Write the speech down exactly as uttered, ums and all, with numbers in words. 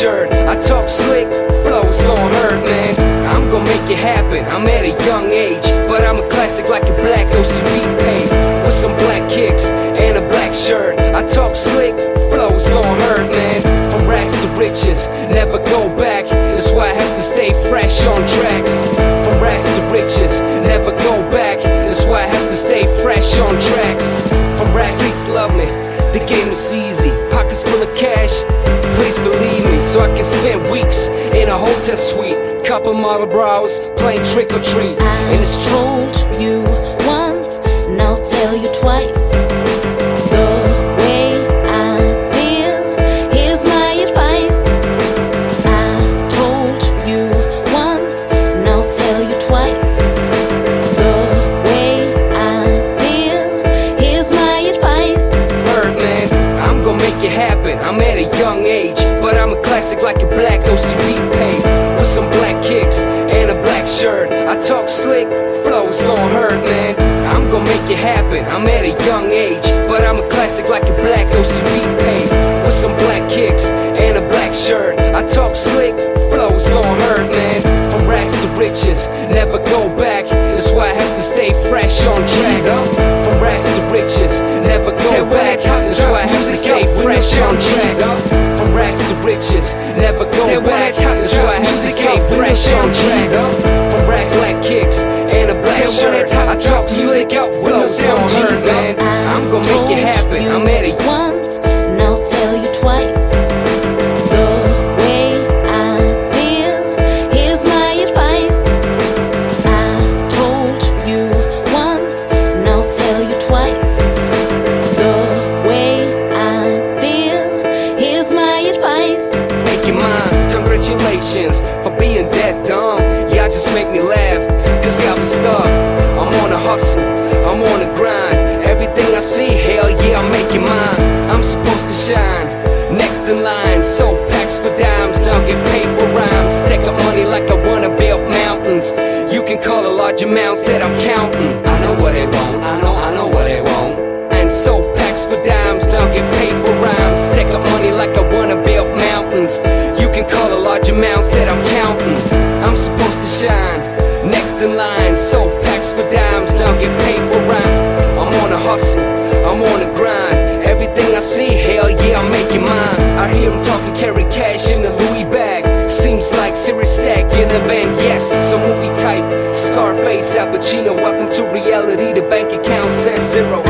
shirt. I talk slick, flow's gon' hurt, man. I'm gon' make it happen, I'm at a young age, but I'm a classic like a black O C B page, with some black kicks and a black shirt. I talk slick, flow's gon' hurt, man. From rags to riches, never go back. That's why I have to stay fresh on tracks. From rags to riches, never go back. That's why I have to stay fresh on tracks. From rags, streets love me, the game is easy. Pockets full of cash, please believe me, so I can spend weeks in a hotel suite. Couple model bras, playing trick or treat. I told you once, and I'll tell you twice. The way I feel, here's my advice. I told you once, and I'll tell you twice. The way I feel, here's my advice. Bird man, I'm gon' make it happen, I'm at a young age, but I'm a classic like a black O C B page, with some black kicks and a black shirt. I talk slick, flow's gon' hurt, man. I'm gon' make it happen, I'm at a young age, but I'm a classic like a black O C B page, with some black kicks and a black shirt. I talk slick, flow's gon' hurt, man. From rags to riches, never go back. That's why I have to stay fresh on tracks. From rags to riches, never go back. That's why I have to stay fresh on tracks. From rags to riches, never go back. That's why I have to stay fresh on tracks. From rags, black kicks and a black shirt. I talk slick, flow's gon' hurt, man. I'm gon' make it happen, I'm at it once, and I'll tell you twice. The way I feel, here's my advice. I told you once, and I'll tell you twice. The way I feel, here's my advice. Make it mine, congratulations for being that dumb. Y'all just make me laugh, cause y'all be stuck. I'm on a hustle, I'm on a grind. Everything I see, hell yeah, I'm making mine. I'm supposed to shine, next in line. Sold packs for dimes, now get paid for rhymes. Stack up money like I wanna build mountains. You can call it large amounts that I'm counting. I know what they want, I know, I know what they want. And sold packs for dimes, now get paid for rhymes. Stack up money like I wanna build mountains. You can call it large amounts that I'm counting. I'm supposed to shine, next in line. Sold packs for dimes, now get paid for rhyme. I'm on a hustle, I'm on a grind. Everything I see, hell yeah, I'm making mine. I hear them talking, carry cash in a Louis bag. Seems like serious stack in the bank, yes, it's a movie type. Scarface, Al Pacino, welcome to reality. The bank account says zero.